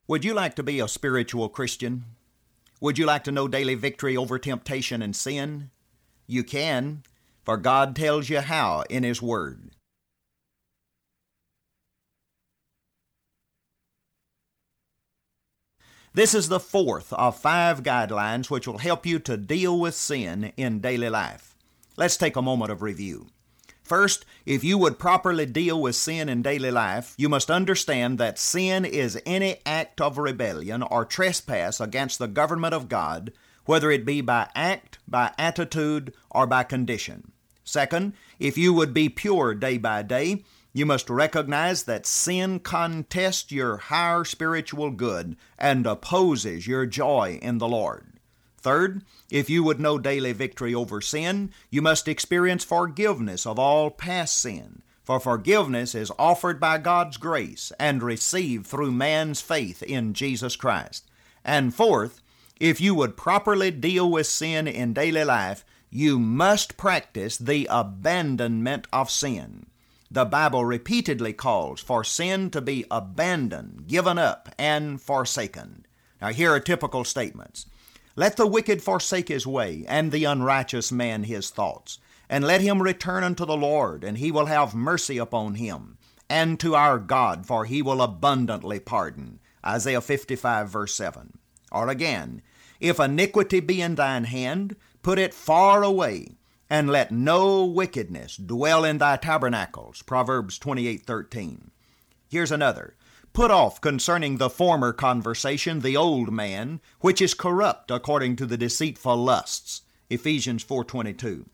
Would you like to be a spiritual Christian? Would you like to know daily victory over temptation and sin? You can, for God tells you how in His Word. This is the fourth of 5 guidelines which will help you to deal with sin in daily life. Let's take a moment of review. First, if you would properly deal with sin in daily life, you must understand that sin is any act of rebellion or trespass against the government of God, whether it be by act, by attitude, or by condition. Second, if you would be pure day by day, you must recognize that sin contests your higher spiritual good and opposes your joy in the Lord. Third, if you would know daily victory over sin, you must experience forgiveness of all past sin, for forgiveness is offered by God's grace and received through man's faith in Jesus Christ. And fourth, if you would properly deal with sin in daily life, you must practice the abandonment of sin. The Bible repeatedly calls for sin to be abandoned, given up, and forsaken. Now here are typical statements. Let the wicked forsake his way, and the unrighteous man his thoughts. And let him return unto the Lord, and He will have mercy upon him. And to our God, for He will abundantly pardon. Isaiah 55, verse 7. Or again, if iniquity be in thine hand, put it far away, and let no wickedness dwell in thy tabernacles. Proverbs 28:13. Here's another. Put off concerning the former conversation the old man, which is corrupt according to the deceitful lusts. Ephesians 4:22.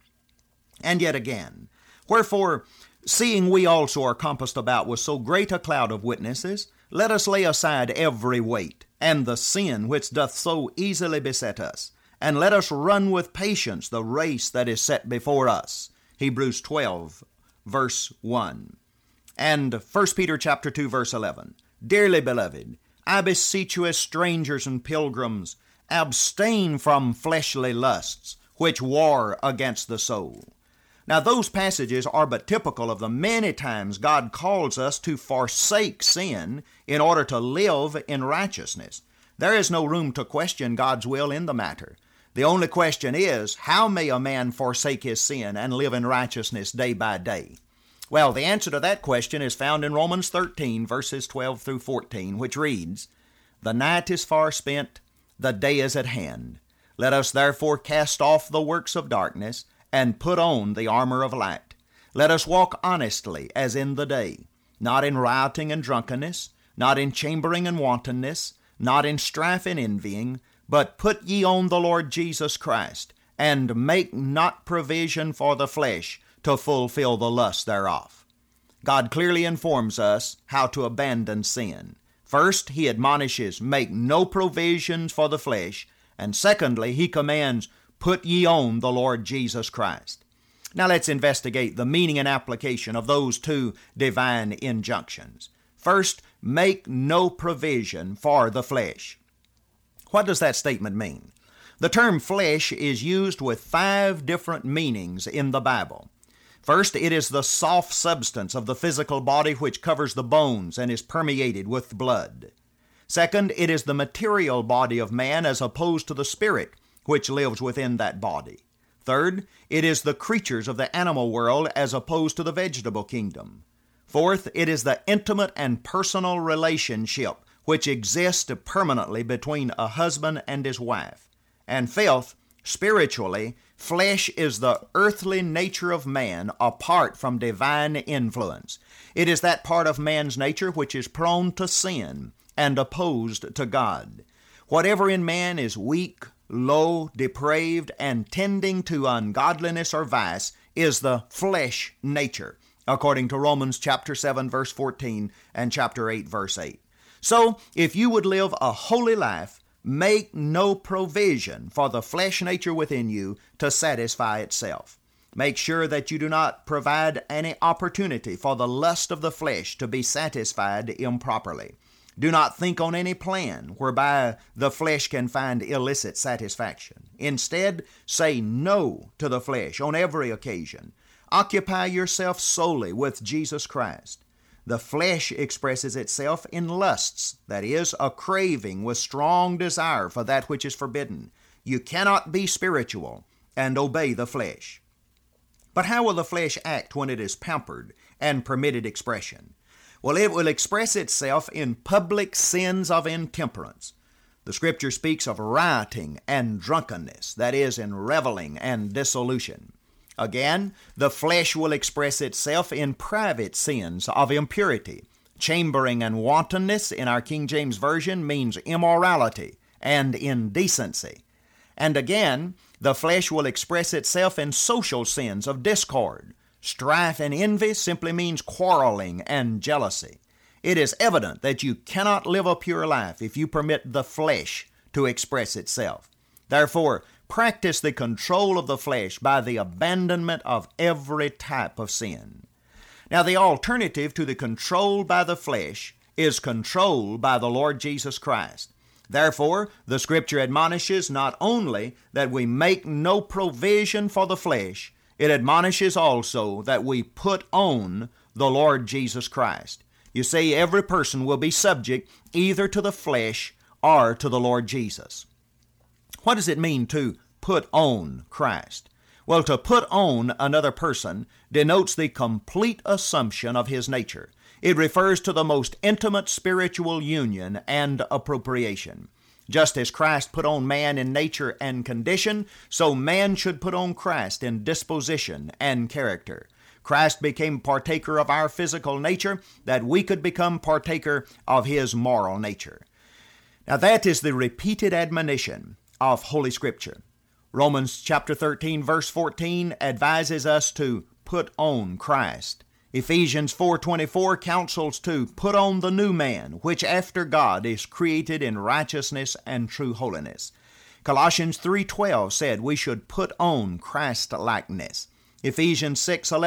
And yet again, wherefore, seeing we also are compassed about with so great a cloud of witnesses, let us lay aside every weight, and the sin which doth so easily beset us, and let us run with patience the race that is set before us. Hebrews 12, verse 1. And 1 Peter chapter 2, verse 11. Dearly beloved, I beseech you as strangers and pilgrims, abstain from fleshly lusts, which war against the soul. Now those passages are but typical of the many times God calls us to forsake sin in order to live in righteousness. There is no room to question God's will in the matter. The only question is, how may a man forsake his sin and live in righteousness day by day? Well, the answer to that question is found in Romans 13, verses 12 through 14, which reads, The night is far spent, the day is at hand. Let us therefore cast off the works of darkness, and put on the armor of light. Let us walk honestly as in the day, not in rioting and drunkenness, not in chambering and wantonness, not in strife and envying, but put ye on the Lord Jesus Christ, and make not provision for the flesh to fulfill the lust thereof. God clearly informs us how to abandon sin. First, He admonishes, make no provisions for the flesh, and secondly, He commands, put ye on the Lord Jesus Christ. Now let's investigate the meaning and application of those two divine injunctions. First, make no provision for the flesh. What does that statement mean? The term flesh is used with 5 different meanings in the Bible. First, it is the soft substance of the physical body which covers the bones and is permeated with blood. Second, it is the material body of man as opposed to the spirit which lives within that body. Third, it is the creatures of the animal world as opposed to the vegetable kingdom. Fourth, it is the intimate and personal relationship which exists permanently between a husband and his wife. And fifth, spiritually, flesh is the earthly nature of man apart from divine influence. It is that part of man's nature which is prone to sin and opposed to God. Whatever in man is weak, low, depraved, and tending to ungodliness or vice is the flesh nature, according to Romans chapter 7, verse 14, and chapter 8, verse 8. So, if you would live a holy life, make no provision for the flesh nature within you to satisfy itself. Make sure that you do not provide any opportunity for the lust of the flesh to be satisfied improperly. Do not think on any plan whereby the flesh can find illicit satisfaction. Instead, say no to the flesh on every occasion. Occupy yourself solely with Jesus Christ. The flesh expresses itself in lusts, that is, a craving with strong desire for that which is forbidden. You cannot be spiritual and obey the flesh. But how will the flesh act when it is pampered and permitted expression? Well, it will express itself in public sins of intemperance. The Scripture speaks of rioting and drunkenness, that is, in reveling and dissolution. Again, the flesh will express itself in private sins of impurity. Chambering and wantonness in our King James Version means immorality and indecency. And again, the flesh will express itself in social sins of discord. Strife and envy simply means quarreling and jealousy. It is evident that you cannot live a pure life if you permit the flesh to express itself. Therefore, practice the control of the flesh by the abandonment of every type of sin. Now, the alternative to the control by the flesh is control by the Lord Jesus Christ. Therefore, the Scripture admonishes not only that we make no provision for the flesh, it admonishes also that we put on the Lord Jesus Christ. You see, every person will be subject either to the flesh or to the Lord Jesus. What does it mean to put on Christ? Well, to put on another person denotes the complete assumption of his nature. It refers to the most intimate spiritual union and appropriation. Just as Christ put on man in nature and condition, so man should put on Christ in disposition and character. Christ became partaker of our physical nature, that we could become partaker of His moral nature. Now that is the repeated admonition of Holy Scripture. Romans chapter 13, verse 14 advises us to put on Christ. Ephesians 4:24 counsels to put on the new man, which after God is created in righteousness and true holiness. Colossians 3:12 said we should put on Christ-likeness. Ephesians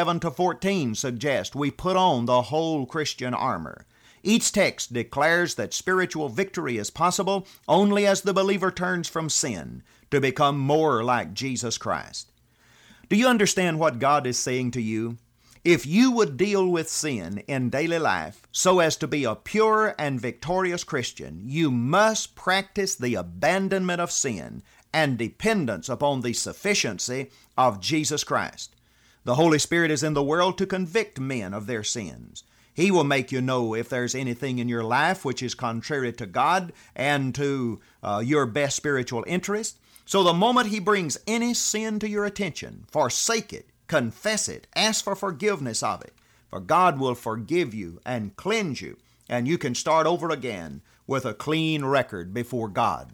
6:11-14 suggest we put on the whole Christian armor. Each text declares that spiritual victory is possible only as the believer turns from sin to become more like Jesus Christ. Do you understand what God is saying to you? If you would deal with sin in daily life so as to be a pure and victorious Christian, you must practice the abandonment of sin and dependence upon the sufficiency of Jesus Christ. The Holy Spirit is in the world to convict men of their sins. He will make you know if there's anything in your life which is contrary to God and to your best spiritual interest. So the moment He brings any sin to your attention, forsake it, confess it, ask for forgiveness of it, for God will forgive you and cleanse you, and you can start over again with a clean record before God.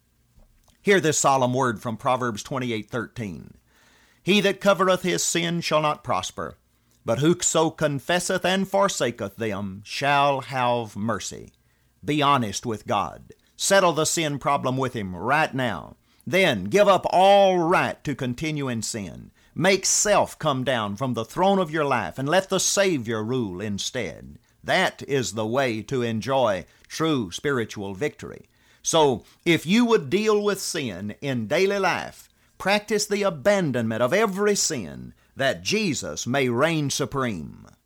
Hear this solemn word from Proverbs 28:13. He that covereth his sin shall not prosper, but whoso confesseth and forsaketh them shall have mercy. Be honest with God. Settle the sin problem with Him right now. Then give up all right to continue in sin. Make self come down from the throne of your life and let the Savior rule instead. That is the way to enjoy true spiritual victory. So, if you would deal with sin in daily life, practice the abandonment of every sin that Jesus may reign supreme.